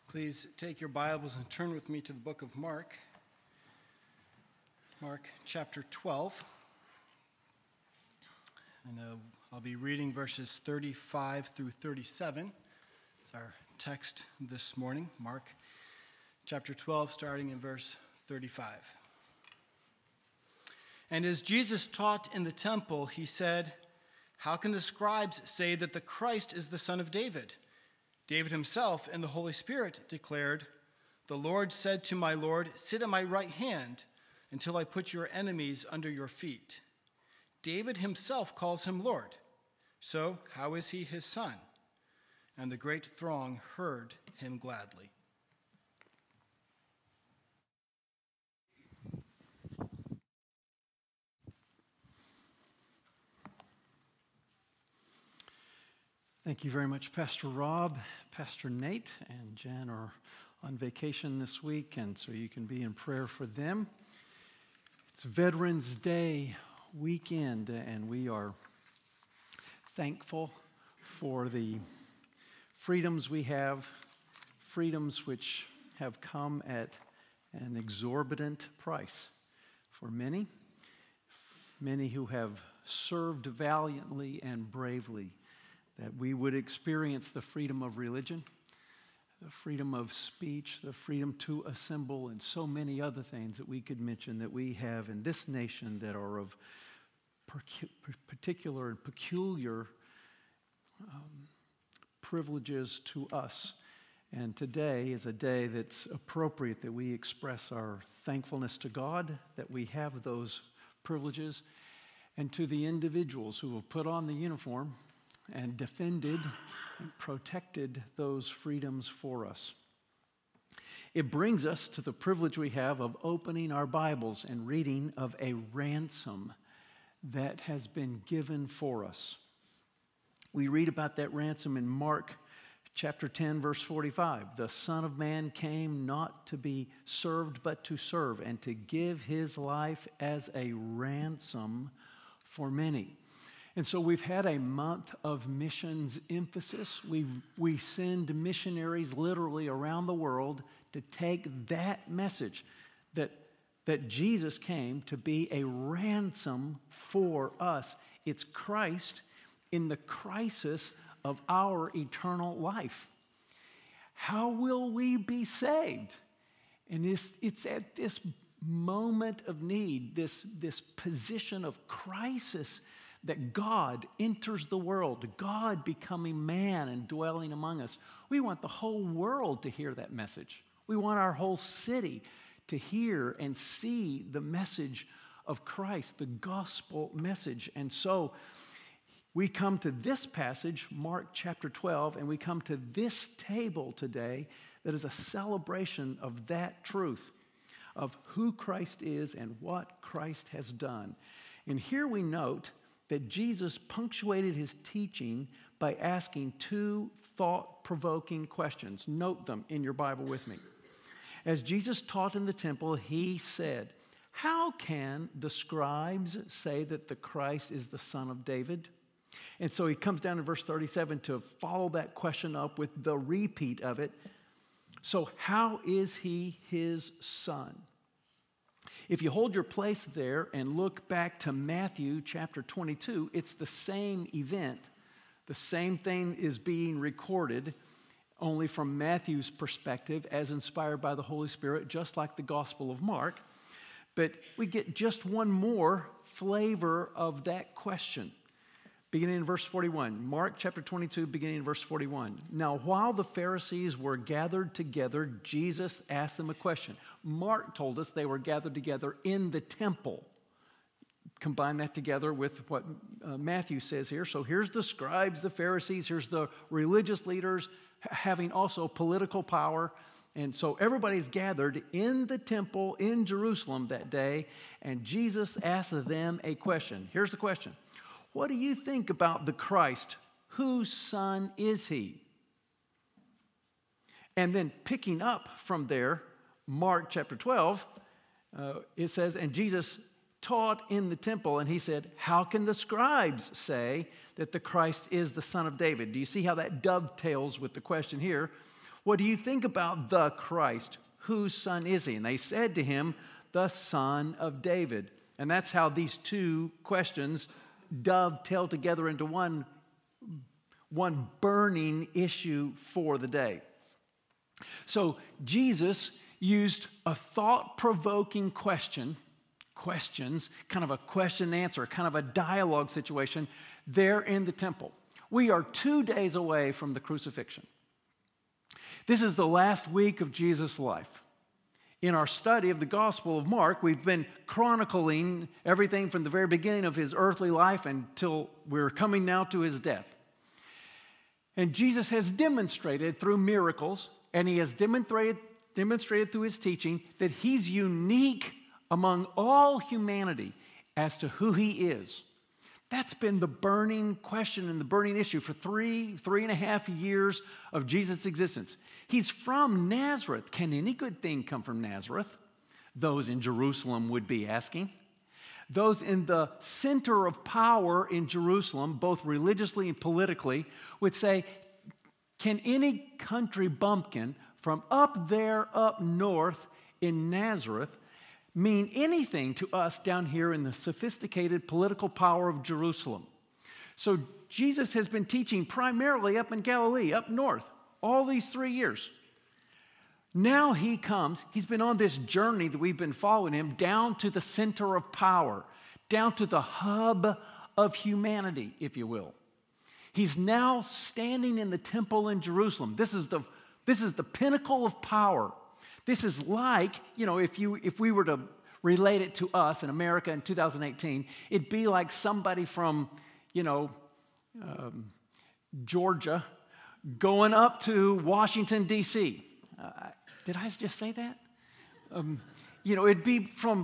Please take your Bibles and turn with me to the book of Mark. Mark chapter 12. And I'll be reading verses 35 through 37. It's our text this morning. Mark chapter 12, starting in verse 35. And as Jesus taught in the temple, he said, "How can the scribes say that the Christ is the son of David? David himself and the Holy Spirit declared, 'The Lord said to my Lord, sit at my right hand until I put your enemies under your feet.' David himself calls him Lord. So how is he his son?" And the great throng heard him gladly. Thank you very much, Pastor Rob. Pastor Nate and Jen are on vacation this week, and so you can be in prayer for them. It's Veterans Day weekend, and we are thankful for the freedoms we have, freedoms which have come at an exorbitant price for many who have served valiantly and bravely, that we would experience the freedom of religion, the freedom of speech, the freedom to assemble, and so many other things that we could mention that we have in this nation that are of particular and peculiar privileges to us. And today is a day that's appropriate that we express our thankfulness to God that we have those privileges, and to the individuals who have put on the uniform and defended and protected those freedoms for us. It brings us to the privilege we have of opening our Bibles and reading of a ransom that has been given for us. We read about that ransom in Mark chapter 10, verse 45. "The Son of Man came not to be served, but to serve, and to give his life as a ransom for many." And so we've had a month of missions emphasis. We send missionaries literally around the world to take that message that Jesus came to be a ransom for us. It's Christ in the crisis of our eternal life. How will we be saved? And it's at this moment of need, this position of crisis, that God enters the world, God becoming man and dwelling among us. We want the whole world to hear that message. We want our whole city to hear and see the message of Christ, the gospel message. And so we come to this passage, Mark chapter 12, and we come to this table today that is a celebration of that truth, of who Christ is and what Christ has done. And here we note that Jesus punctuated his teaching by asking two thought-provoking questions. Note them in your Bible with me. As Jesus taught in the temple, he said, "How can the scribes say that the Christ is the son of David?" And so he comes down in verse 37 to follow that question up with the repeat of it. So how is he his son? If you hold your place there and look back to Matthew chapter 22, it's the same event. The same thing is being recorded, only from Matthew's perspective, as inspired by the Holy Spirit, just like the Gospel of Mark. But we get just one more flavor of that question. Beginning in verse 41, Mark chapter 22, beginning in verse 41. "Now, while the Pharisees were gathered together, Jesus asked them a question." Mark told us they were gathered together in the temple. Combine that together with what Matthew says here. So here's the scribes, the Pharisees, here's the religious leaders having also political power. And so everybody's gathered in the temple in Jerusalem that day, and Jesus asked them a question. Here's the question. "What do you think about the Christ? Whose son is he?" And then picking up from there, Mark chapter 12, it says, "And Jesus taught in the temple, and he said, 'How can the scribes say that the Christ is the son of David?'" Do you see how that dovetails with the question here? What do you think about the Christ? Whose son is he? And they said to him, the Son of David. And that's how these two questions dovetail together into one burning issue for the day. So Jesus used a thought-provoking questions, kind of a question and answer, kind of a dialogue situation there in the temple. We are 2 days away from the crucifixion. This is the last week of Jesus' life. In our study of the Gospel of Mark, we've been chronicling everything from the very beginning of his earthly life until we're coming now to his death. And Jesus has demonstrated through miracles, and he has demonstrated through his teaching that he's unique among all humanity as to who he is. That's been the burning question and the burning issue for three and a half years of Jesus' existence. He's from Nazareth. Can any good thing come from Nazareth? Those in Jerusalem would be asking. Those in the center of power in Jerusalem, both religiously and politically, would say, can any country bumpkin from up there up north in Nazareth mean anything to us down here in the sophisticated political power of Jerusalem? So Jesus has been teaching primarily up in Galilee, up north, all these 3 years. Now he comes, he's been on this journey that we've been following him down to the center of power, down to the hub of humanity, if you will. He's now standing in the temple in Jerusalem. This is the pinnacle of power. This is like, if we were to relate it to us in America in 2018, it'd be like somebody from, Georgia going up to Washington, D.C. Did I just say that? It'd be from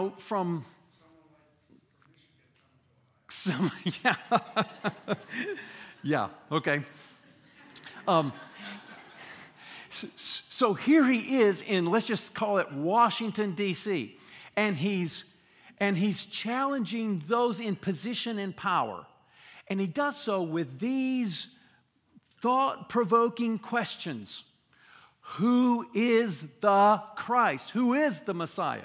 some, yeah. Yeah, okay. So here he is in, let's just call it Washington, D.C., and he's challenging those in position and power. And he does so with these thought-provoking questions. Who is the Christ? Who is the Messiah?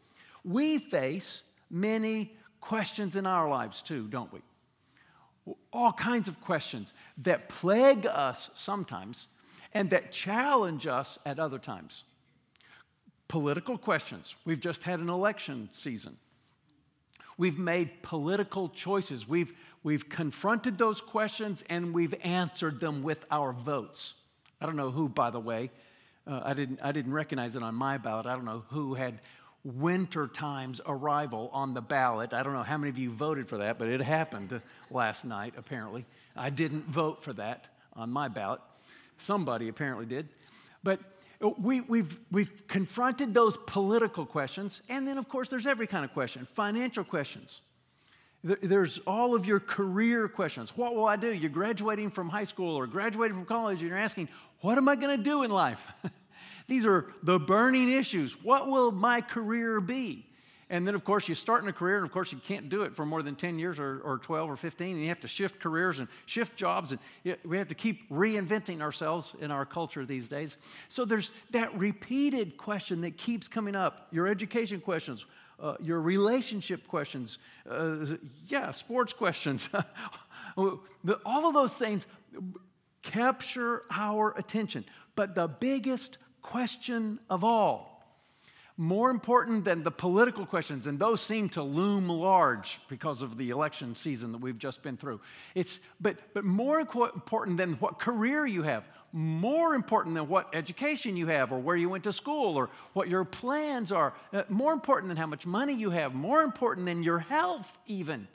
We face many questions in our lives too, don't we? All kinds of questions that plague us sometimes and that challenge us at other times. Political questions. We've just had an election season. We've made political choices. We've confronted those questions and we've answered them with our votes. I don't know who, by the way, I didn't recognize it on my ballot. I don't know who had winter time's arrival on the ballot. I don't know how many of you voted for that, but it happened last night, apparently. I didn't vote for that on my ballot. Somebody apparently did. But we've confronted those political questions, and then, of course, there's every kind of question. Financial questions. There's all of your career questions. What will I do? You're graduating from high school or graduating from college, and you're asking, what am I going to do in life? These are the burning issues. What will my career be? And then, of course, you start in a career, and, of course, you can't do it for more than 10 years or 12 or 15, and you have to shift careers and shift jobs, and we have to keep reinventing ourselves in our culture these days. So there's that repeated question that keeps coming up, your education questions, your relationship questions, sports questions. All of those things capture our attention. But the biggest question of all, more important than the political questions, and those seem to loom large because of the election season that we've just been through. But more important than what career you have, more important than what education you have or where you went to school or what your plans are, more important than how much money you have, more important than your health even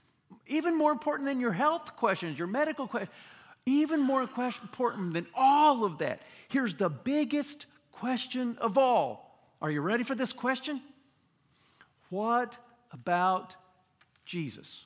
more important than your health questions, your medical questions, even more important than all of that. Here's the biggest question of all. Are you ready for this question? What about Jesus?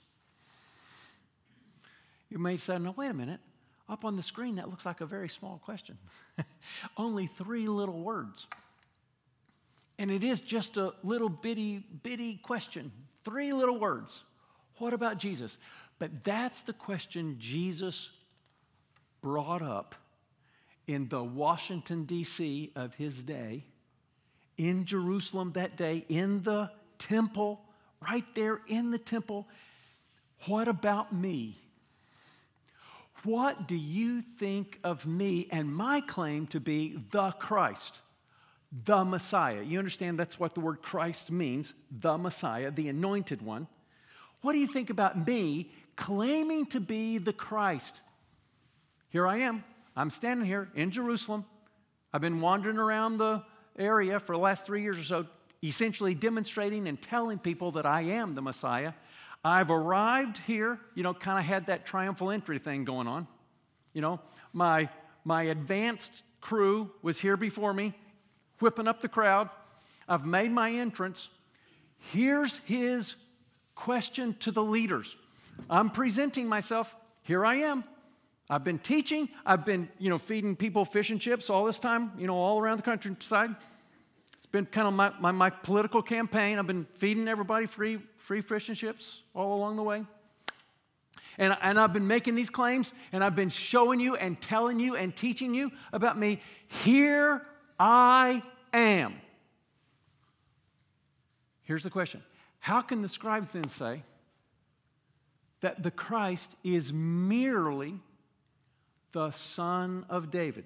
You may say, no, wait a minute. Up on the screen, that looks like a very small question. Only 3 little words. And it is just a little bitty question. 3 little words. What about Jesus? But that's the question Jesus brought up in the Washington, D.C. of his day, in Jerusalem that day, in the temple, right there in the temple. What about me? What do you think of me and my claim to be the Christ, the Messiah? You understand that's what the word Christ means, the Messiah, the anointed one. What do you think about me claiming to be the Christ? Here I am. I'm standing here in Jerusalem. I've been wandering around the area for the last 3 years or so, essentially demonstrating and telling people that I am the Messiah. I've arrived here, kind of had that triumphal entry thing going on. My advanced crew was here before me, whipping up the crowd. I've made my entrance. Here's his question to the leaders. I'm presenting myself. Here I am. I've been teaching. I've been, feeding people fish and chips all this time, all around the countryside. It's been kind of my political campaign. I've been feeding everybody free fish and chips all along the way. And I've been making these claims, and I've been showing you and telling you and teaching you about me. Here I am. Here's the question. How can the scribes then say that the Christ is merely the Son of David?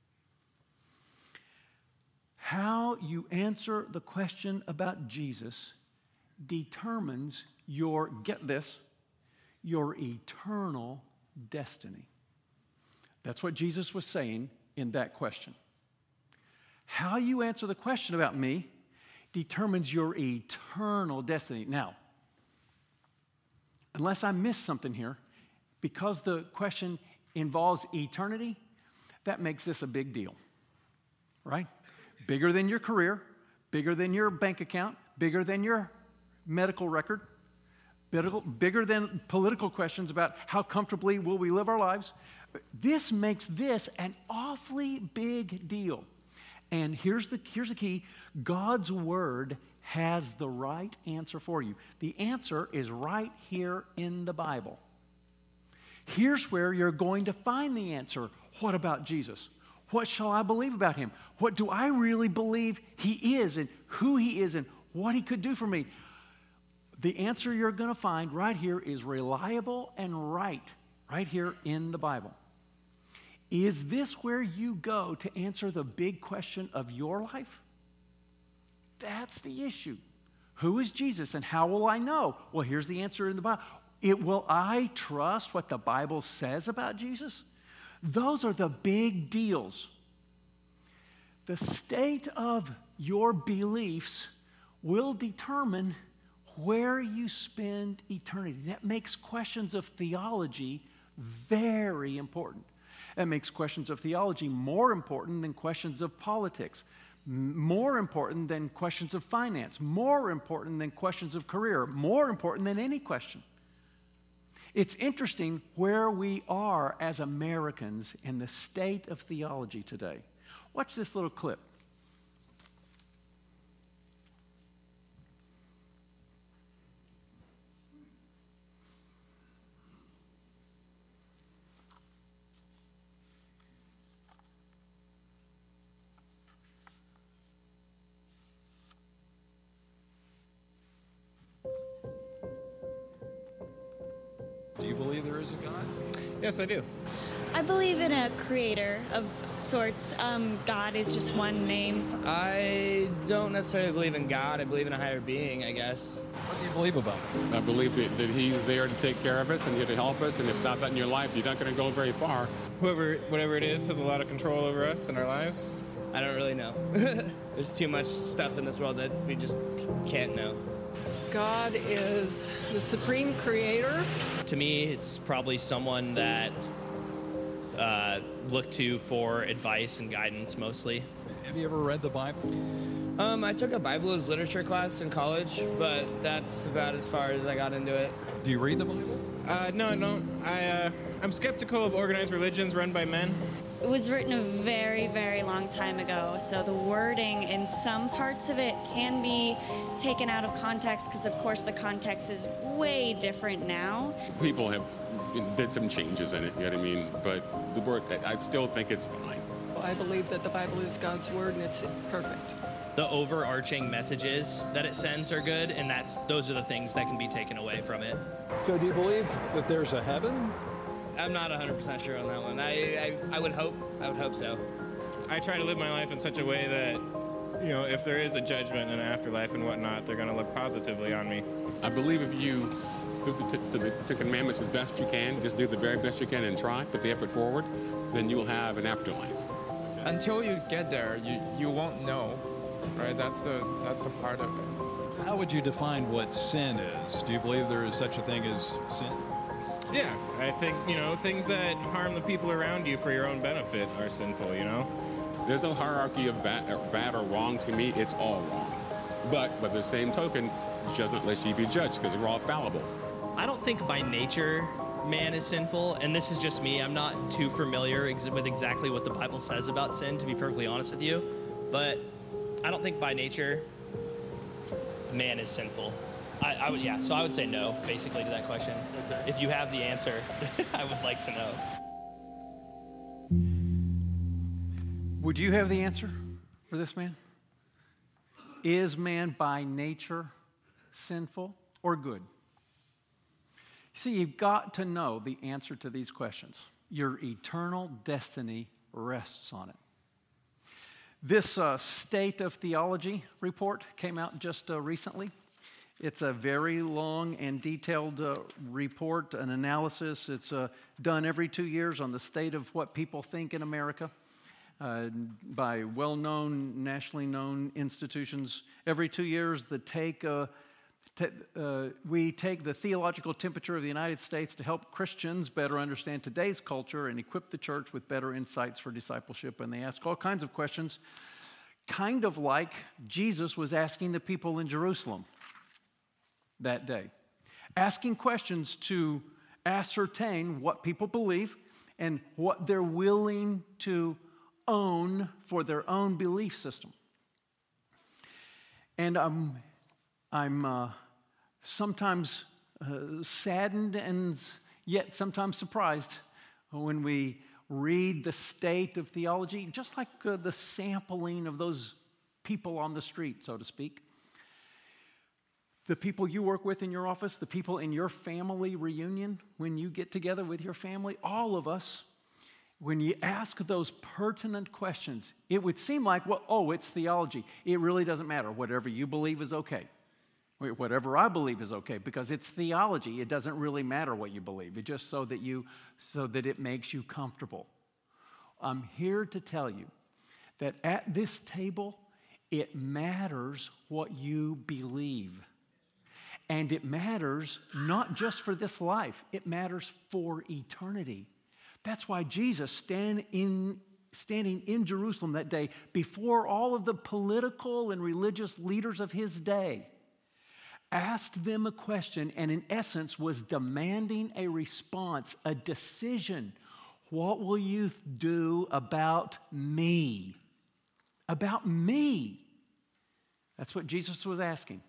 How you answer the question about Jesus determines your, get this, your eternal destiny. That's what Jesus was saying in that question. How you answer the question about me determines your eternal destiny. Now, unless I miss something here, because the question involves eternity, that makes this a big deal, right? Bigger than your career, bigger than your bank account, bigger than your medical record, bigger than political questions about how comfortably will we live our lives. This makes this an awfully big deal. And here's the key. God's Word has the right answer for you. The answer is right here in the Bible. Here's where you're going to find the answer. What about Jesus? What shall I believe about him? What do I really believe he is and who he is and what he could do for me? The answer you're going to find right here is reliable and right here in the Bible. Is this where you go to answer the big question of your life? That's the issue. Who is Jesus and how will I know? Well, here's the answer in the Bible. Will I trust what the Bible says about Jesus? Those are the big deals. The state of your beliefs will determine where you spend eternity. That makes questions of theology very important. That makes questions of theology more important than questions of politics, more important than questions of finance, more important than questions of career, more important than any question. It's interesting where we are as Americans in the state of theology today. Watch this little clip. Do you believe there is a God? Yes, I do. I believe in a creator of sorts. God is just one name. I don't necessarily believe in God. I believe in a higher being, I guess. What do you believe about him? I believe that he's there to take care of us and here to help us, and if not that in your life, you're not going to go very far. Whatever it is, has a lot of control over us and our lives. I don't really know. There's too much stuff in this world that we just can't know. God is the supreme creator. To me, it's probably someone that look to for advice and guidance mostly. Have you ever read the Bible? I took a Bible as literature class in college, but that's about as far as I got into it. Do you read the Bible? No, I don't. I'm skeptical of organized religions run by men. It was written a very, very long time ago, so the wording in some parts of it can be taken out of context because, of course, the context is way different now. People have did some changes in it, you know what I mean? But the word, I still think it's fine. Bible. I believe that the Bible is God's word and it's perfect. The overarching messages that it sends are good, and those are the things that can be taken away from it. So do you believe that there's a heaven? I'm not 100% sure on that one. I would hope. I would hope so. I try to live my life in such a way that, you know, if there is a judgment and an afterlife and whatnot, they're going to look positively on me. I believe if you do the commandments as best you can, just do the very best you can and try, put the effort forward, then you will have an afterlife. Until you get there, you won't know, right? That's the part of it. How would you define what sin is? Do you believe there is such a thing as sin? Yeah, I think, you know, things that harm the people around you for your own benefit are sinful, you know? There's no hierarchy of bad or wrong. To me, it's all wrong. But by the same token, judge not lest ye be judged, because we're all fallible. I don't think by nature man is sinful, and this is just me. I'm not too familiar with exactly what the Bible says about sin, to be perfectly honest with you. But I don't think by nature man is sinful. So I would say no, basically, to that question. Okay. If you have the answer, I would like to know. Would you have the answer for this man? Is man by nature sinful or good? See, you've got to know the answer to these questions. Your eternal destiny rests on it. This State of Theology report came out just recently. It's a very long and detailed report, an analysis. It's done every 2 years on the state of what people think in America by well-known, nationally known institutions. Every 2 years, we take the theological temperature of the United States to help Christians better understand today's culture and equip the church with better insights for discipleship. And they ask all kinds of questions, kind of like Jesus was asking the people in Jerusalem that day, asking questions to ascertain what people believe and what they're willing to own for their own belief system. And I'm sometimes saddened and yet sometimes surprised when we read the state of theology, just like the sampling of those people on the street, so to speak. The people you work with in your office, the people in your family reunion, when you get together with your family, all of us, when you ask those pertinent questions, it would seem like, it's theology. It really doesn't matter. Whatever you believe is okay. Whatever I believe is okay, because it's theology. It doesn't really matter what you believe. It's just so that it makes you comfortable. I'm here to tell you that at this table, it matters what you believe. And it matters not just for this life, it matters for eternity. That's why Jesus, standing in Jerusalem that day, before all of the political and religious leaders of his day, asked them a question and in essence was demanding a response, a decision. What will you do about me? About me. That's what Jesus was asking.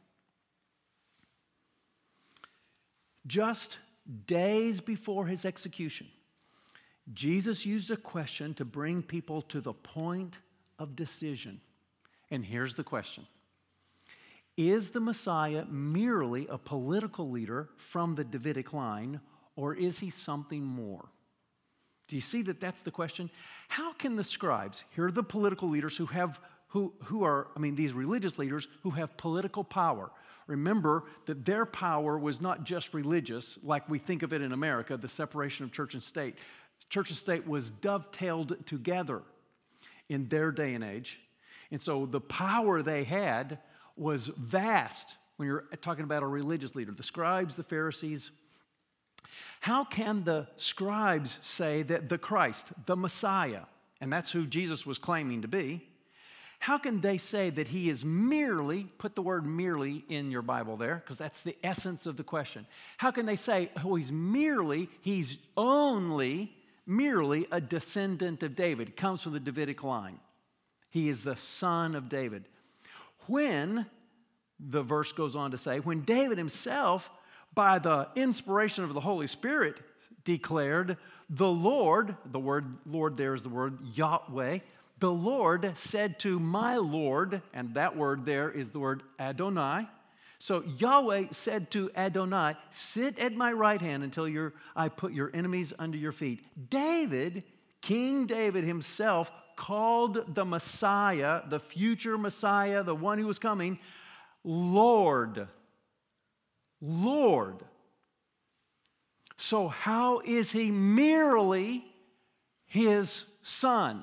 Just days before his execution, Jesus used a question to bring people to the point of decision. And here's the question. Is the Messiah merely a political leader from the Davidic line, or is he something more? Do you see that that's the question? How can the scribes, here are the political leaders these religious leaders who have political power. Remember that their power was not just religious, like we think of it in America, the separation of church and state. Church and state was dovetailed together in their day and age. And so the power they had was vast when you're talking about a religious leader. The scribes, the Pharisees. How can the scribes say that the Christ, the Messiah, and that's who Jesus was claiming to be, how can they say that he is merely, put the word merely in your Bible there, because that's the essence of the question. How can they say, he's only merely a descendant of David, comes from the Davidic line. He is the son of David. When, the verse goes on to say, when David himself, by the inspiration of the Holy Spirit, declared, the Lord, the word Lord there is the word Yahweh, the Lord said to my Lord, and that word there is the word Adonai. So Yahweh said to Adonai, sit at my right hand until I put your enemies under your feet. David, King David himself, called the Messiah, the future Messiah, the one who was coming, Lord. Lord. So how is he merely his son?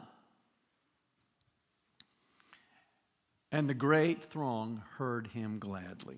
And the great throng heard him gladly.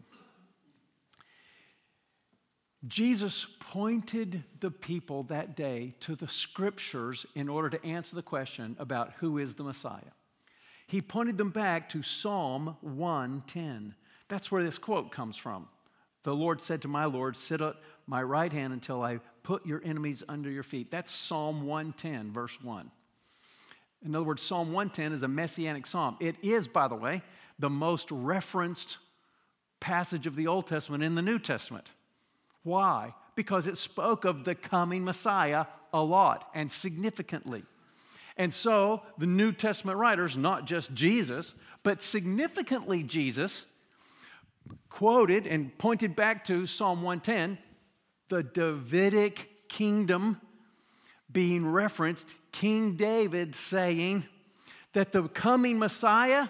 Jesus pointed the people that day to the scriptures in order to answer the question about who is the Messiah. He pointed them back to Psalm 110. That's where this quote comes from. The Lord said to my Lord, sit at my right hand until I put your enemies under your feet. That's Psalm 110, verse 1. In other words, Psalm 110 is a messianic psalm. It is, by the way, the most referenced passage of the Old Testament in the New Testament. Why? Because it spoke of the coming Messiah a lot and significantly. And so the New Testament writers, not just Jesus, but significantly Jesus, quoted and pointed back to Psalm 110, the Davidic kingdom being referenced, King David saying that the coming Messiah,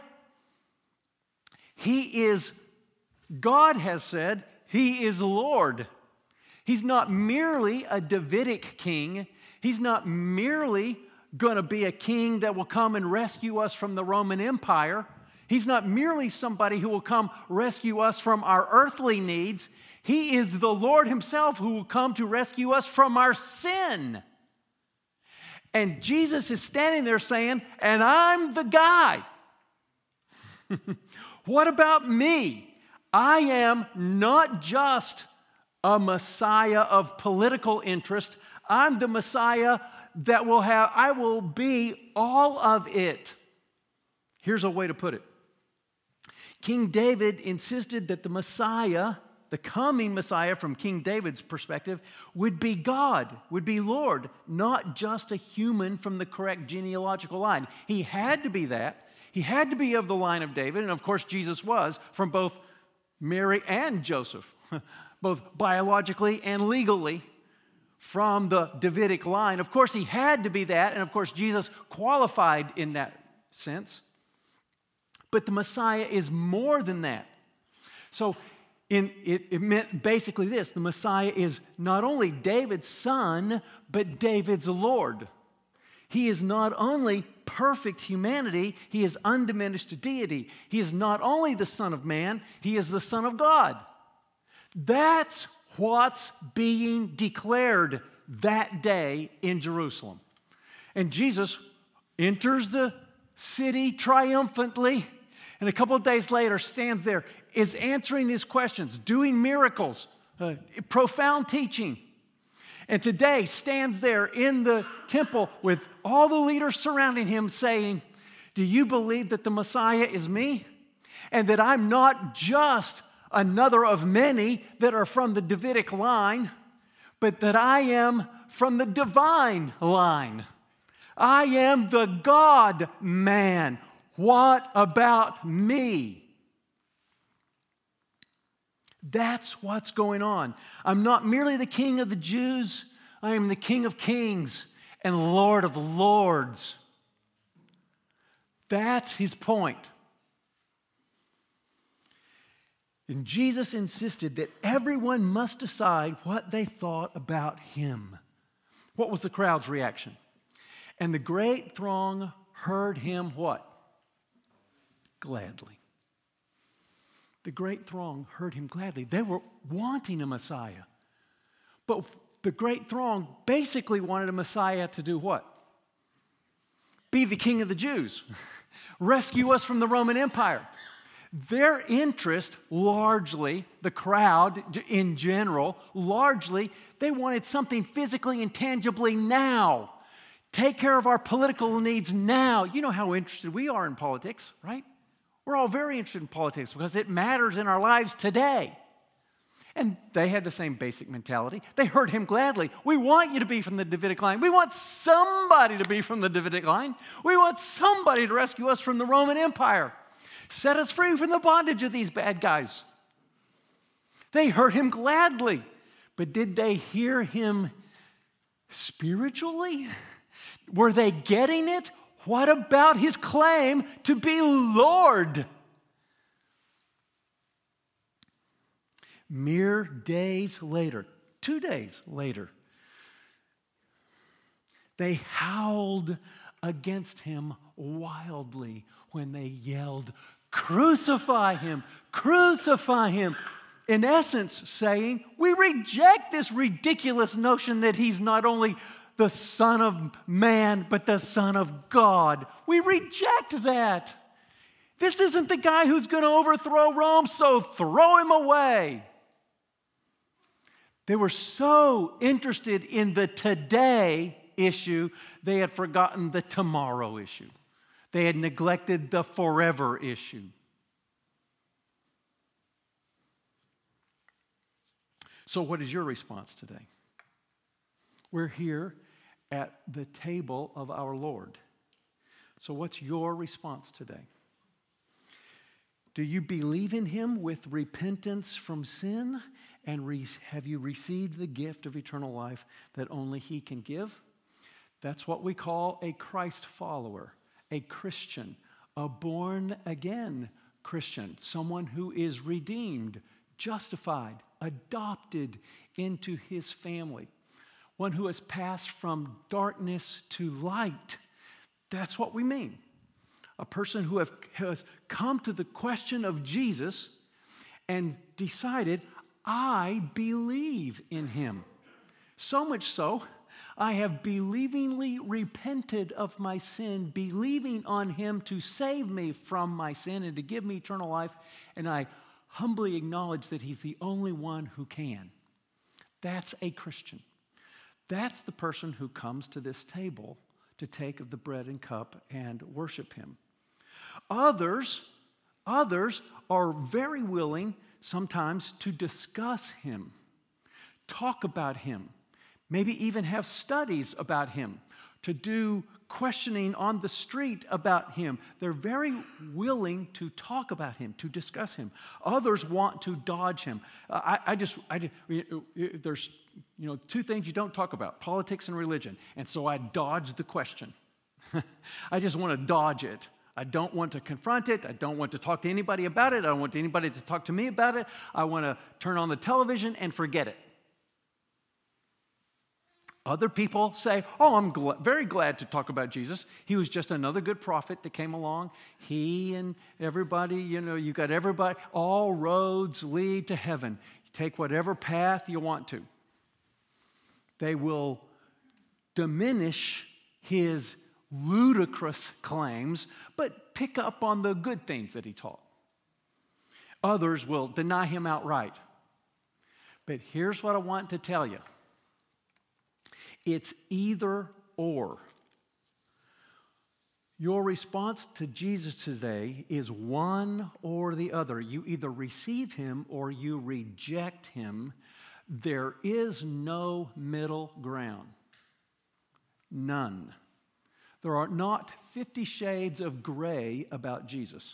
God has said, he is Lord. He's not merely a Davidic king. He's not merely going to be a king that will come and rescue us from the Roman Empire. He's not merely somebody who will come rescue us from our earthly needs. He is the Lord himself who will come to rescue us from our sin. And Jesus is standing there saying, and I'm the guy. What about me? I am not just a Messiah of political interest. I'm the Messiah that I will be all of it. Here's a way to put it. King David insisted that the Messiah, the coming Messiah from King David's perspective, would be God, would be Lord, not just a human from the correct genealogical line. He had to be that. He had to be of the line of David, and of course Jesus was from both Mary and Joseph, both biologically and legally from the Davidic line. Of course he had to be that, and of course Jesus qualified in that sense. But the Messiah is more than that. So it meant basically this: the Messiah is not only David's son, but David's Lord. He is not only perfect humanity, he is undiminished deity. He is not only the Son of Man, he is the Son of God. That's what's being declared that day in Jerusalem. And Jesus enters the city triumphantly, and a couple of days later stands there, is answering these questions, doing miracles, profound teaching. And today stands there in the temple with all the leaders surrounding him saying, do you believe that the Messiah is me? And that I'm not just another of many that are from the Davidic line, but that I am from the divine line. I am the God-man. What about me? That's what's going on. I'm not merely the King of the Jews. I am the King of Kings and Lord of Lords. That's his point. And Jesus insisted that everyone must decide what they thought about him. What was the crowd's reaction? And the great throng heard him what? Gladly. The great throng heard him gladly. They were wanting a Messiah. But the great throng basically wanted a Messiah to do what? Be the King of the Jews. Rescue us from the Roman Empire. Their interest, largely, the crowd in general, largely, they wanted something physically and tangibly now. Take care of our political needs now. You know how interested we are in politics, right? We're all very interested in politics because it matters in our lives today. And they had the same basic mentality. They heard him gladly. We want you to be from the Davidic line. We want somebody to be from the Davidic line. We want somebody to rescue us from the Roman Empire. Set us free from the bondage of these bad guys. They heard him gladly. But did they hear him spiritually? Were they getting it? What about his claim to be Lord? Mere days later, 2 days later, they howled against him wildly when they yelled, "Crucify him! Crucify him!" In essence, saying, we reject this ridiculous notion that he's not only the Son of Man, but the Son of God. We reject that. This isn't the guy who's going to overthrow Rome, so throw him away. They were so interested in the today issue, they had forgotten the tomorrow issue. They had neglected the forever issue. So what is your response today? We're here at the table of our Lord. So what's your response today? Do you believe in him with repentance from sin? And have you received the gift of eternal life that only he can give? That's what we call a Christ follower, a Christian, a born-again Christian, someone who is redeemed, justified, adopted into his family, one who has passed from darkness to light. That's what we mean. A person who has come to the question of Jesus and decided, I believe in him. So much so, I have believingly repented of my sin, believing on him to save me from my sin and to give me eternal life, and I humbly acknowledge that he's the only one who can. That's a Christian. That's the person who comes to this table to take of the bread and cup and worship him. Others are very willing sometimes to discuss him, talk about him, maybe even have studies about him, to do questioning on the street about him. They're very willing to talk about him, to discuss him. Others want to dodge him. There's two things you don't talk about, politics and religion. And so I dodge the question. I just want to dodge it. I don't want to confront it. I don't want to talk to anybody about it. I don't want anybody to talk to me about it. I want to turn on the television and forget it. Other people say, I'm very glad to talk about Jesus. He was just another good prophet that came along. He and everybody, you got everybody, all roads lead to heaven. You take whatever path you want to. They will diminish his ludicrous claims, but pick up on the good things that he taught. Others will deny him outright. But here's what I want to tell you. It's either or. Your response to Jesus today is one or the other. You either receive him or you reject him. There is no middle ground. None. There are not 50 shades of gray about Jesus.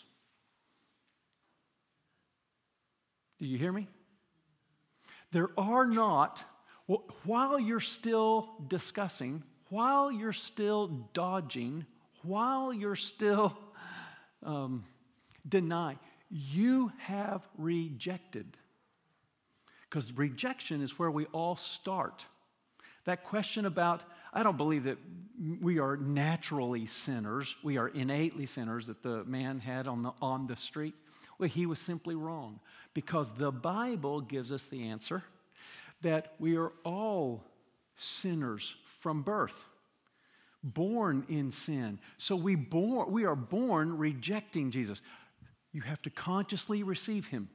Do you hear me? There are not, while you're still discussing, while you're still dodging, while you're still denying, you have rejected. Because rejection is where we all start. That question about, I don't believe that we are naturally sinners. We are innately sinners that the man had on the street. Well, he was simply wrong. Because the Bible gives us the answer that we are all sinners from birth. Born in sin. So we are born rejecting Jesus. You have to consciously receive him.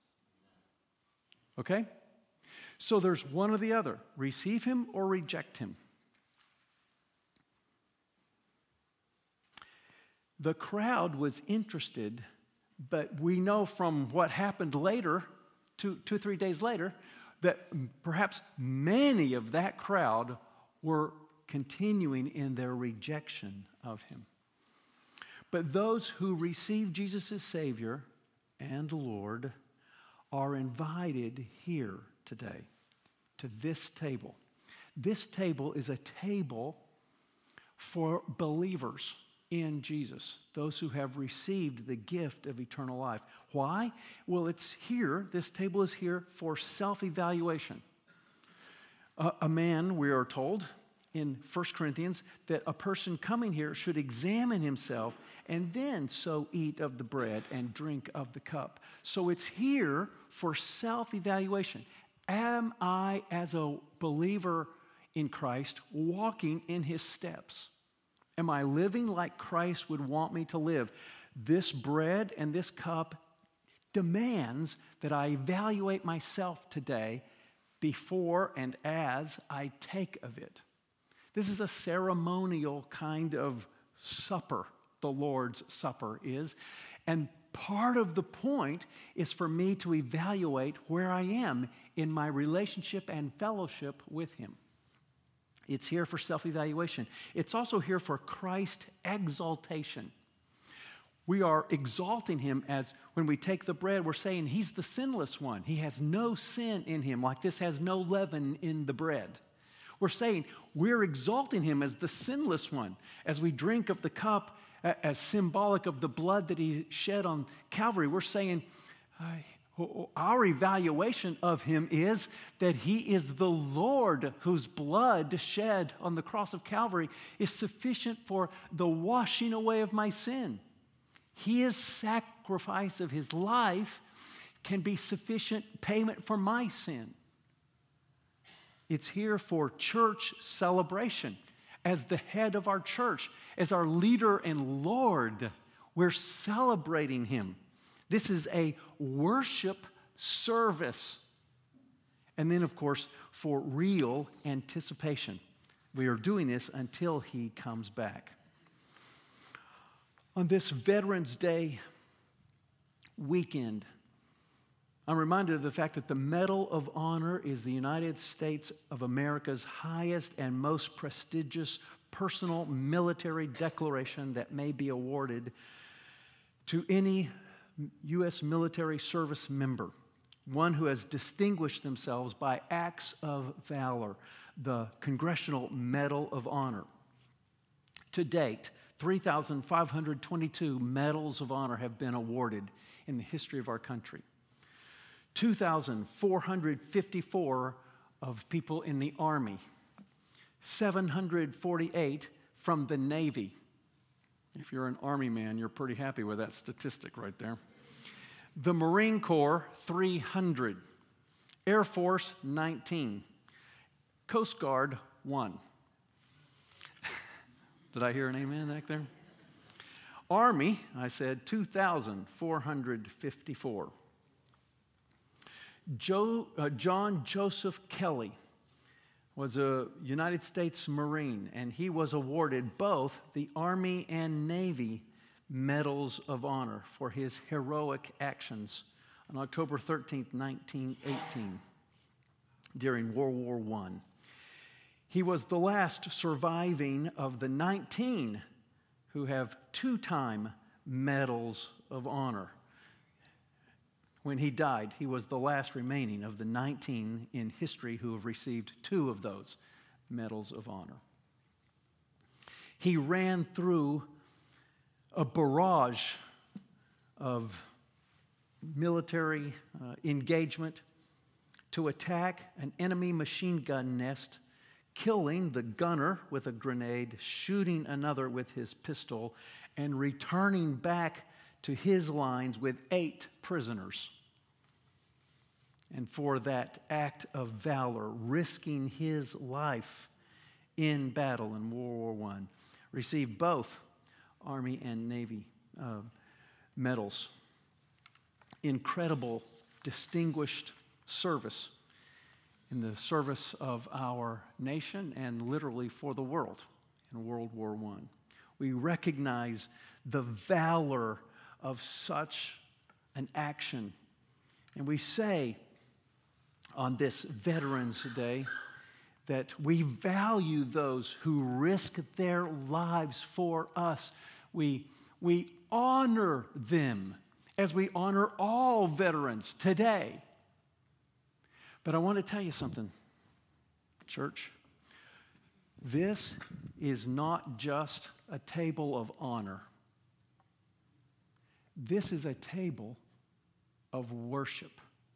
Okay? So there's one or the other. Receive him or reject him. The crowd was interested, but we know from what happened later two or 3 days later, that perhaps many of that crowd were continuing in their rejection of him. But those who receive Jesus as Savior and Lord are invited here today to this table. This table is a table for believers in Jesus, those who have received the gift of eternal life. Why? Well, it's here, this table is here for self-evaluation. A man, we are told in 1 Corinthians, that a person coming here should examine himself and then so eat of the bread and drink of the cup. So it's here for self-evaluation. Am I, as a believer in Christ, walking in his steps? Am I living like Christ would want me to live? This bread and this cup demands that I evaluate myself today before and as I take of it. This is a ceremonial kind of supper, the Lord's Supper is. And part of the point is for me to evaluate where I am in my relationship and fellowship with him. It's here for self-evaluation. It's also here for Christ exaltation. We are exalting him as when we take the bread, we're saying he's the sinless one. He has no sin in him, like this has no leaven in the bread. We're saying we're exalting him as the sinless one. As we drink of the cup as symbolic of the blood that he shed on Calvary, we're saying our evaluation of him is that he is the Lord whose blood shed on the cross of Calvary is sufficient for the washing away of my sin. His sacrifice of his life can be sufficient payment for my sin. It's here for church celebration. As the head of our church, as our leader and Lord, we're celebrating him. This is a worship service. And then, of course, for real anticipation. We are doing this until he comes back. On this Veterans Day weekend, I'm reminded of the fact that the Medal of Honor is the United States of America's highest and most prestigious personal military declaration that may be awarded to any U.S. military service member, one who has distinguished themselves by acts of valor, the Congressional Medal of Honor. To date, 3,522 medals of honor have been awarded in the history of our country. 2,454 of people in the Army, 748 from the Navy. If you're an Army man, you're pretty happy with that statistic right there. The Marine Corps, 300. Air Force, 19. Coast Guard, 1. Did I hear an amen back there? Army, I said 2,454. John Joseph Kelly was a United States Marine, and he was awarded both the Army and Navy Medals of Honor for his heroic actions on October 13th, 1918, during World War I. He was the last surviving of the 19 who have two-time Medals of Honor. When he died, he was the last remaining of the 19 in history who have received 2 of those Medals of Honor. He ran through a barrage of military engagement to attack an enemy machine gun nest, killing the gunner with a grenade, shooting another with his pistol, and returning back to his lines with 8 prisoners. And for that act of valor, risking his life in battle in World War I, received both Army and Navy medals. Incredible, distinguished service in the service of our nation and literally for the world in World War I. We recognize the valor of such an action. And we say on this Veterans Day, that we value those who risk their lives for us. We honor them as we honor all veterans today. But I want to tell you something, church. This is not just a table of honor. This is a table of worship.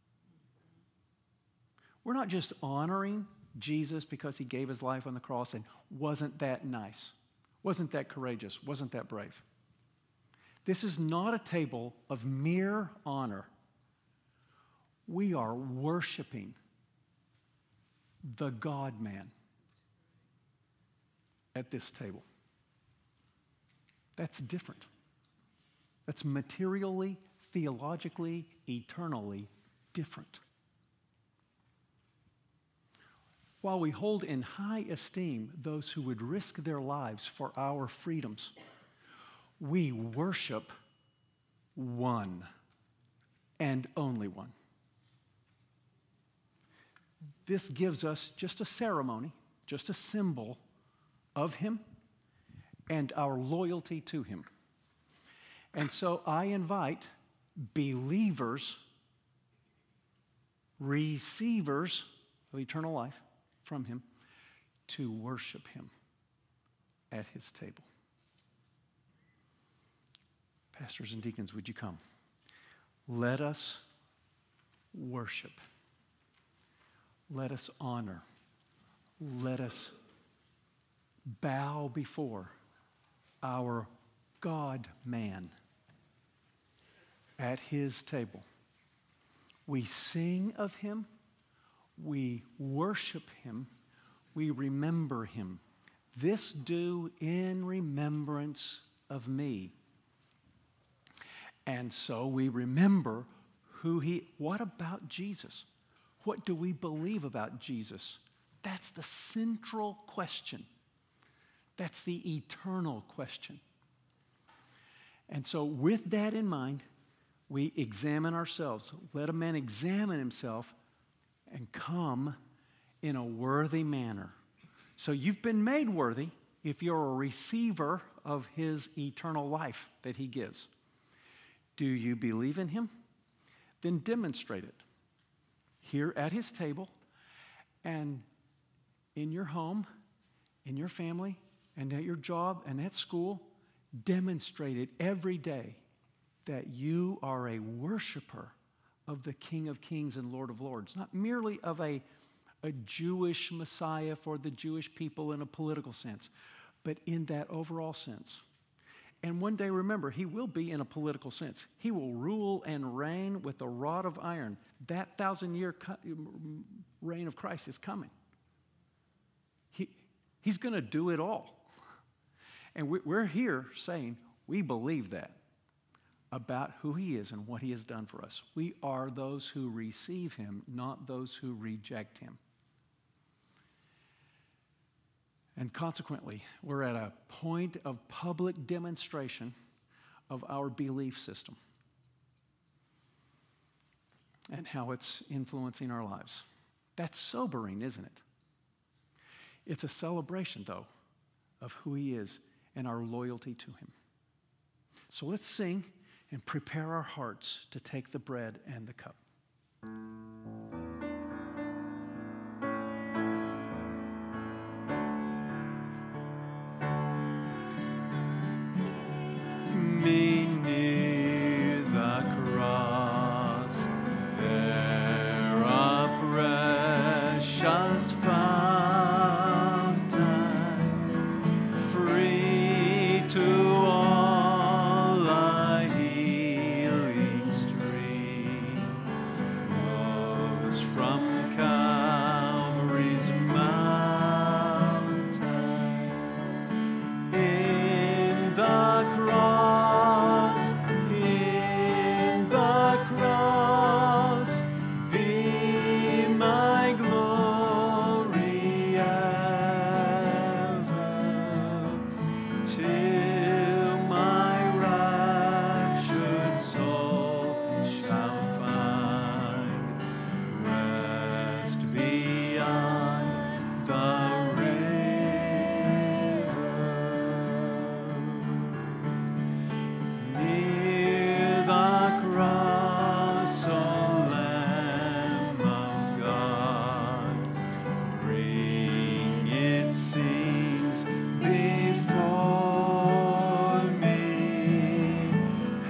We're not just honoring Jesus because he gave his life on the cross and wasn't that nice, wasn't that courageous, wasn't that brave. This is not a table of mere honor. We are worshiping the God-man at this table. That's different. That's materially, theologically, eternally different. While we hold in high esteem those who would risk their lives for our freedoms, we worship one and only one. This gives us just a ceremony, just a symbol of him and our loyalty to him. And so I invite believers, receivers of eternal life from him, to worship him at his table. Pastors and deacons, would you come? Let us worship. Let us honor. Let us bow before our God-man at his table. We sing of him. We worship him. We remember him. This do in remembrance of me. And so we remember what about Jesus? What do we believe about Jesus? That's the central question. That's the eternal question. And so with that in mind, we examine ourselves. Let a man examine himself and come in a worthy manner. So you've been made worthy if you're a receiver of his eternal life that he gives. Do you believe in him? Then demonstrate it here at his table and in your home, in your family, and at your job and at school. Demonstrate it every day that you are a worshiper of the King of Kings and Lord of Lords, not merely of a Jewish Messiah for the Jewish people in a political sense, but in that overall sense. And one day, remember, he will be in a political sense. He will rule and reign with a rod of iron. That 1,000-year reign of Christ is coming. He's going to do it all. And we're here saying we believe that about who he is and what he has done for us. We are those who receive him, not those who reject him. And consequently, we're at a point of public demonstration of our belief system and how it's influencing our lives. That's sobering, isn't it? It's a celebration, though, of who he is and our loyalty to him. So let's sing and prepare our hearts to take the bread and the cup. Beneath the cross, there a precious fountain, free to all a healing stream, flows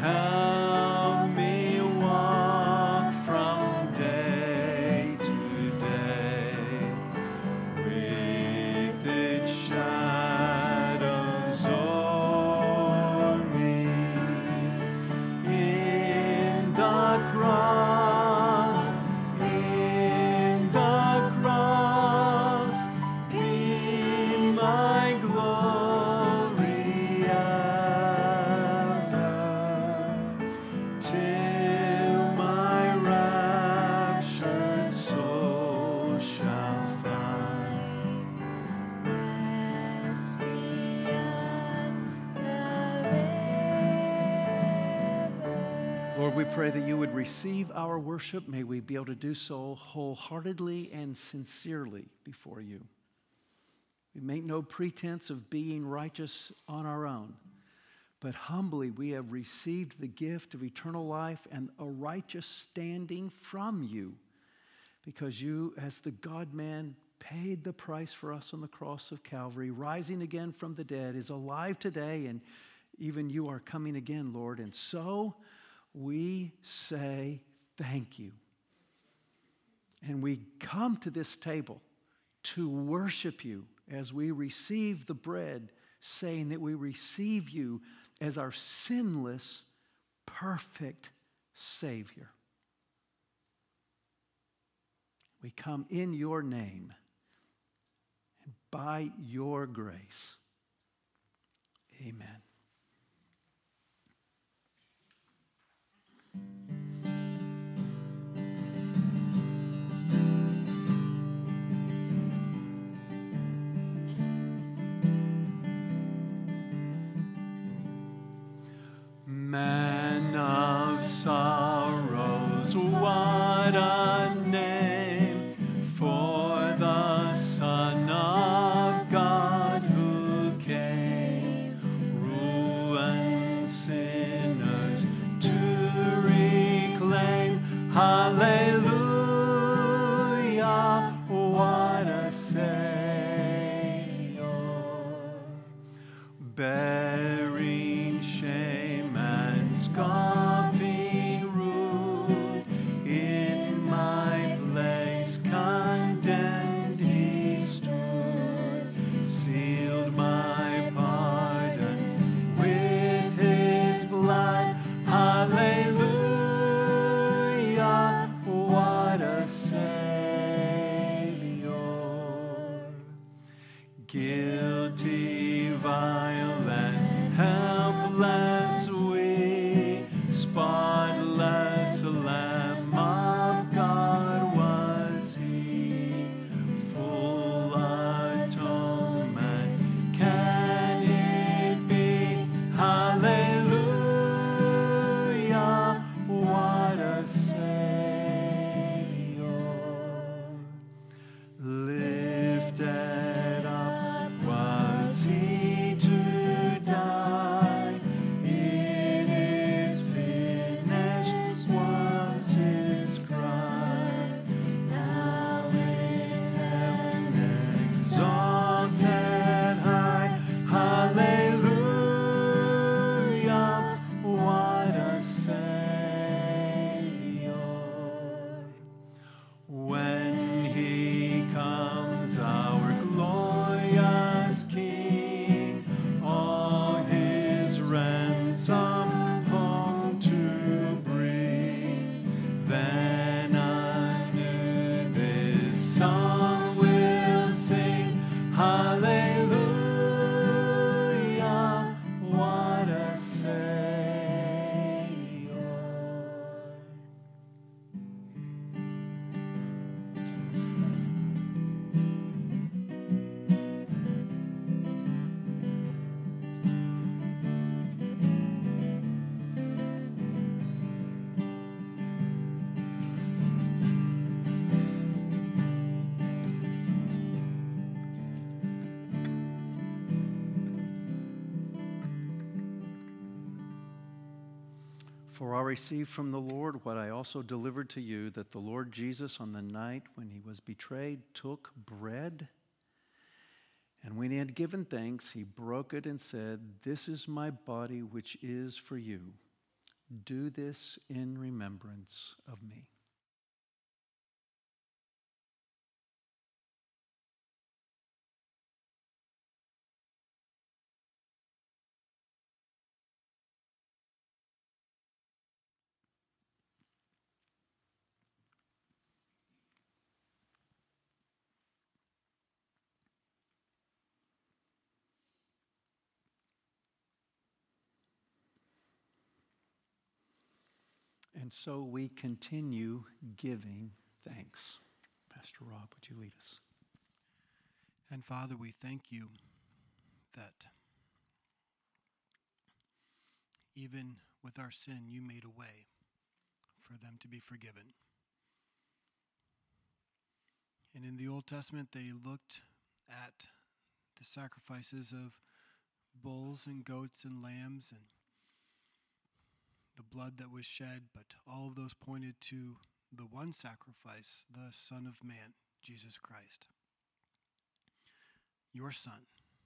Help me walk from day to day with its shadows o'er me. In the cross, be my glory ever, till my raptured soul shall find rest beyond the river. Lord, we pray that you would receive our worship. May we be able to do so wholeheartedly and sincerely before you. We make no pretense of being righteous on our own, but humbly we have received the gift of eternal life and a righteous standing from you, because you, as the God-man, paid the price for us on the cross of Calvary, rising again from the dead, is alive today, and even you are coming again, Lord. And so we say thank you. And we come to this table to worship you as we receive the bread, saying that we receive you as our sinless, perfect Savior. We come in your name and by your grace. Amen. Man of sorrows, what a name for the Son of God who came, ruined sinners to reclaim. Hallelujah, what a Savior, bearing shame and scoffing rude, in my place condemned he stood, sealed my pardon with his blood. Hallelujah, what a Savior, guilty, vile, and helpless we, spotless Lamb of God was he, full atonement can it be? Hallelujah, what a Savior, lifted up was he to die. It is finished was his cry. Now in heaven exalted high. Hallelujah, what a Savior. When he comes, our glorious King, all his ransom home to bring, then anew this song we'll sing. Hallelujah, what a Savior. For I received from the Lord what I also delivered to you, that the Lord Jesus, on the night when he was betrayed, took bread, and when he had given thanks, he broke it and said, "This is my body, which is for you. Do this in remembrance of me. And so we continue giving thanks. Pastor Rob, would you lead us? And Father, we thank you that even with our sin, you made a way for them to be forgiven. And in the Old Testament, they looked at the sacrifices of bulls and goats and lambs and the blood that was shed, but all of those pointed to the one sacrifice, the Son of Man, Jesus Christ. Your Son,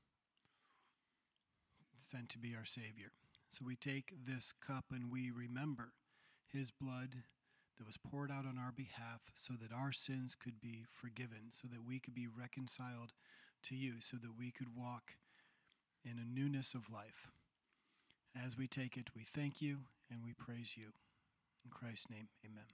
sent to be our Savior. So we take this cup and we remember his blood that was poured out on our behalf so that our sins could be forgiven, so that we could be reconciled to you, so that we could walk in a newness of life. As we take it, we thank you and we praise you. In Christ's name, amen.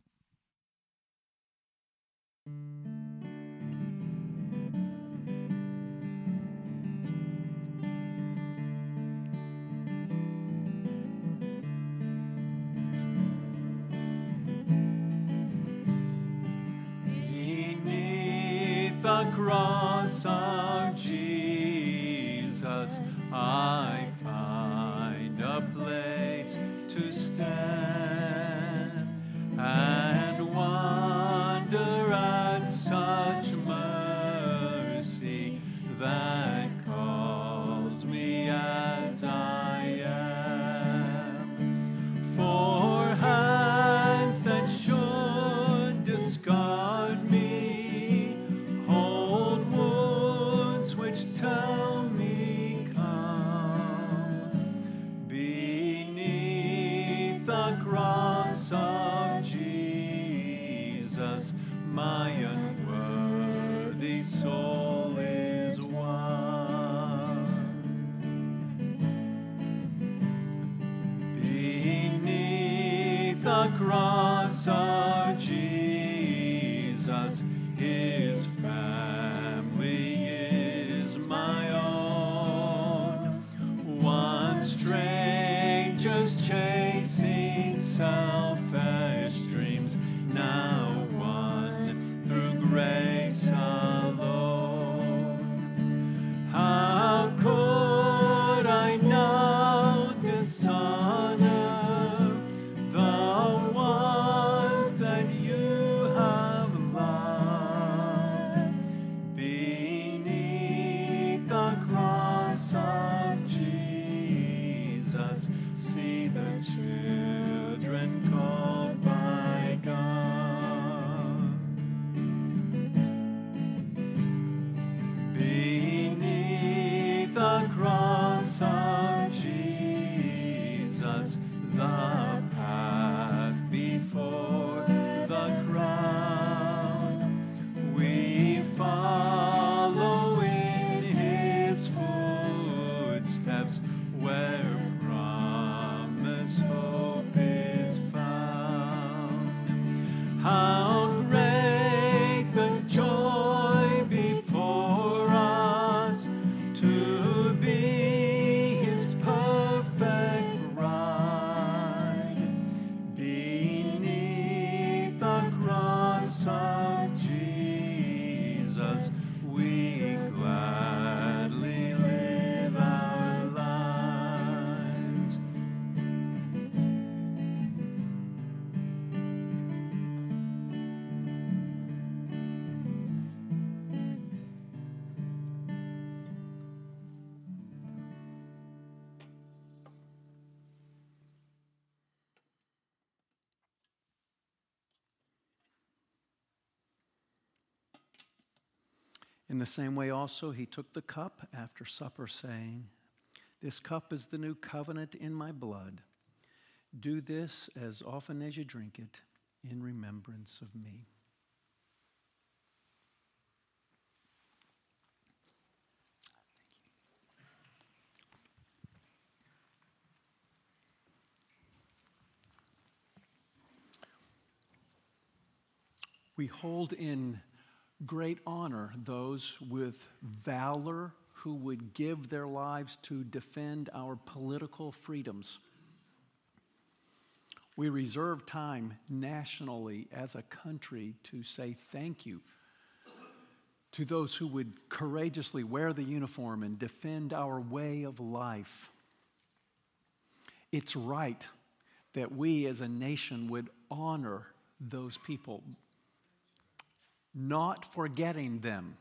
Beneath the cross of Jesus, I find a place to stand and wonder at such mercy that calls me as I am. For hands that should discard me hold wounds which tell me come. Beneath the cross of Jesus, my unworthy soul is won. Beneath the cross of Jesus, his family is my own. Once strangers chasing selfish dreams, now one through grace alone. How could I now dishonor the ones that you have loved? Beneath the cross of Jesus, see the children called by God. Beneath the cross of Jesus, the path before the crown, we follow in his footsteps where promised hope is found. How great the joy before us to be his perfect bride. Beneath the cross of Jesus, we gladly live our lives. In the same way also he took the cup after supper, saying, "This cup is the new covenant in my blood. Do this as often as you drink it in remembrance of me. We hold in great honor those with valor who would give their lives to defend our political freedoms. We reserve time nationally as a country to say thank you to those who would courageously wear the uniform and defend our way of life. It's right that we as a nation would honor those people, not forgetting them.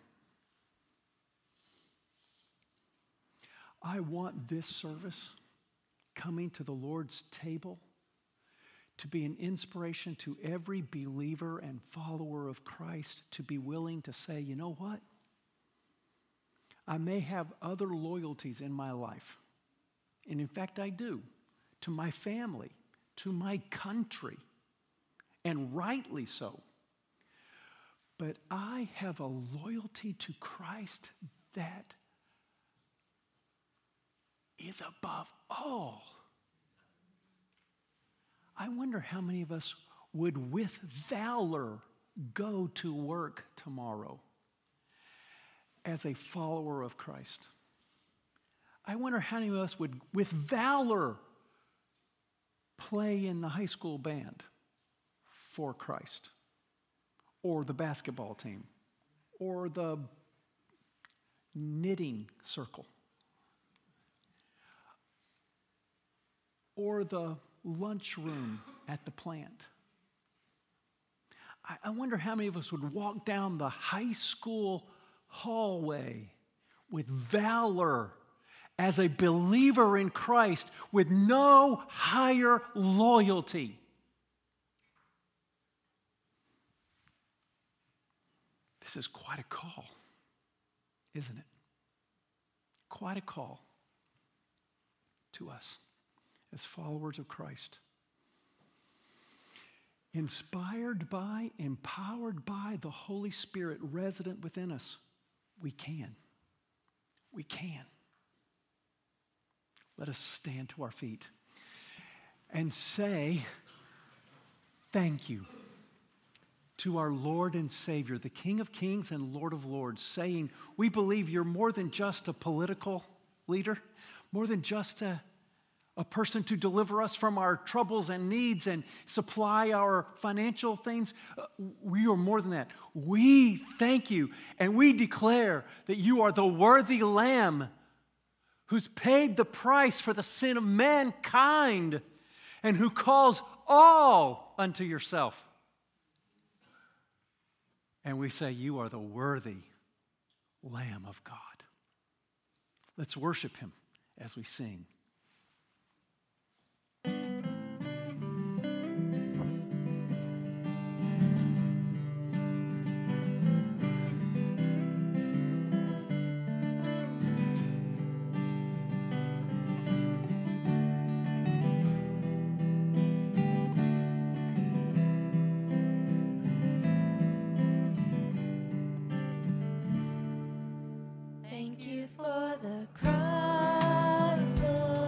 I want this service, coming to the Lord's table, to be an inspiration to every believer and follower of Christ to be willing to say, you know what? I may have other loyalties in my life, and in fact I do, to my family, to my country, and rightly so. But I have a loyalty to Christ that is above all. I wonder how many of us would with valor go to work tomorrow as a follower of Christ. I wonder how many of us would with valor play in the high school band for Christ, or the basketball team, or the knitting circle, or the lunchroom at the plant. I wonder how many of us would walk down the high school hallway with valor as a believer in Christ with no higher loyalty. This is quite a call, isn't it? Quite a call to us as followers of Christ. Inspired by, empowered by the Holy Spirit resident within us, we can. We can. Let us stand to our feet and say thank you to our Lord and Savior, the King of Kings and Lord of Lords, saying, we believe you're more than just a political leader, more than just a person to deliver us from our troubles and needs and supply our financial things. We are more than that. We thank you and we declare that you are the worthy Lamb who's paid the price for the sin of mankind and who calls all unto yourself. And we say, you are the worthy Lamb of God. Let's worship him as we sing. Thank you for the cross, Lord.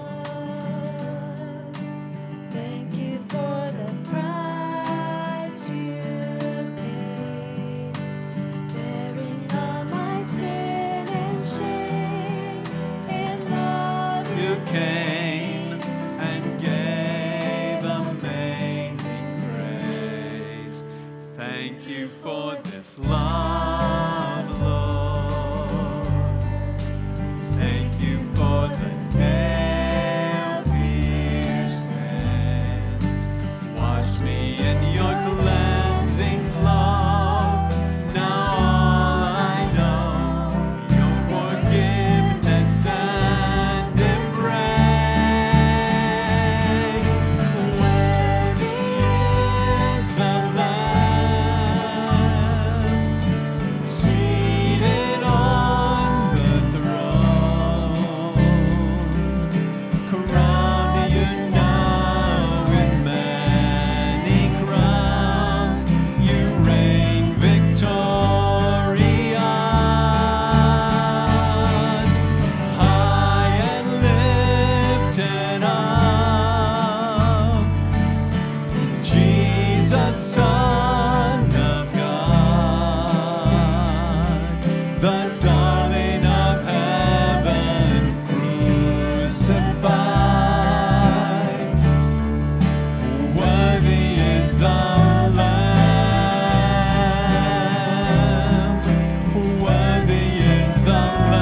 Jesus, Son of God, the darling of heaven, crucified. Worthy is the Lamb. Worthy is the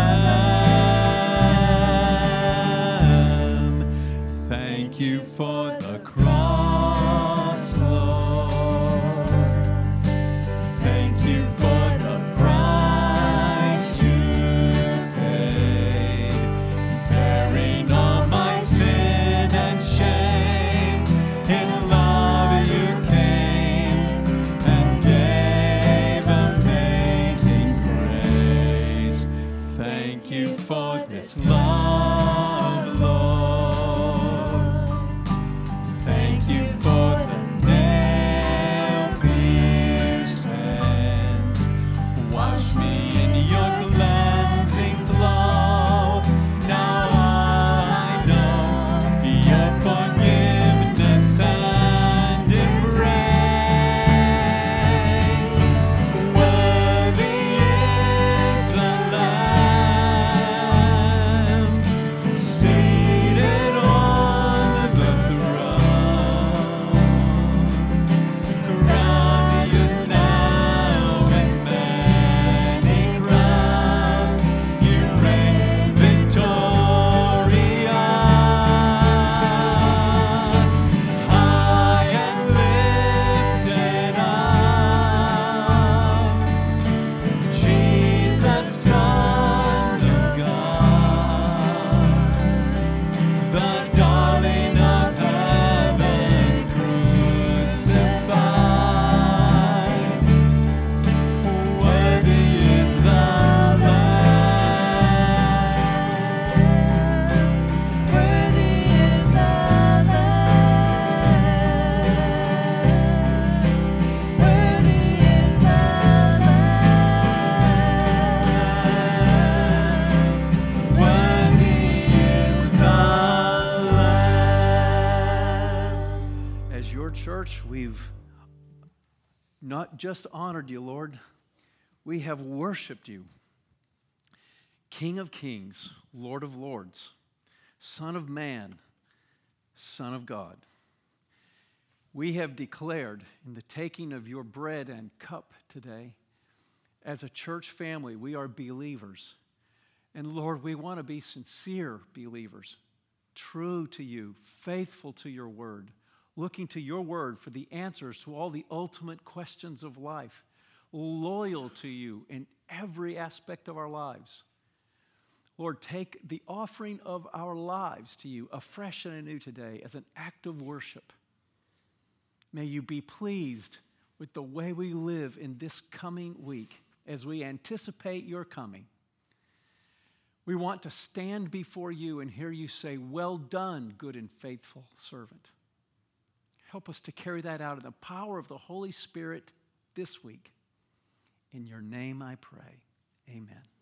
Lamb. Thank you for the cross, Lord. Thank you for the price you paid, bearing all my sin and shame. In love you came and gave amazing grace. Thank you for this love, Lord. Thank you for the nail-pierced hands. Wash me in your cleansing flow. Now I know your forgiveness and embrace. Worthy is the Lamb, seated on the throne. Crown you now with many crowns. You reign victorious, high and lifted up. Jesus, Son of God, the darling of heaven, crucified. Worthy is the Lamb. Worthy is the Lamb. Worthy is the Lamb. Worthy is the Lamb. As your church, we've not just honored you, Lord, we have worshiped you. King of kings, Lord of lords, Son of man, Son of God. We have declared in the taking of your bread and cup today, as a church family, we are believers. And Lord, we want to be sincere believers, true to you, faithful to your word, looking to your word for the answers to all the ultimate questions of life, loyal to you in every aspect of our lives. Lord, take the offering of our lives to you afresh and anew today as an act of worship. May you be pleased with the way we live in this coming week as we anticipate your coming. We want to stand before you and hear you say, "Well done, good and faithful servant." Help us to carry that out in the power of the Holy Spirit this week. In your name I pray. Amen.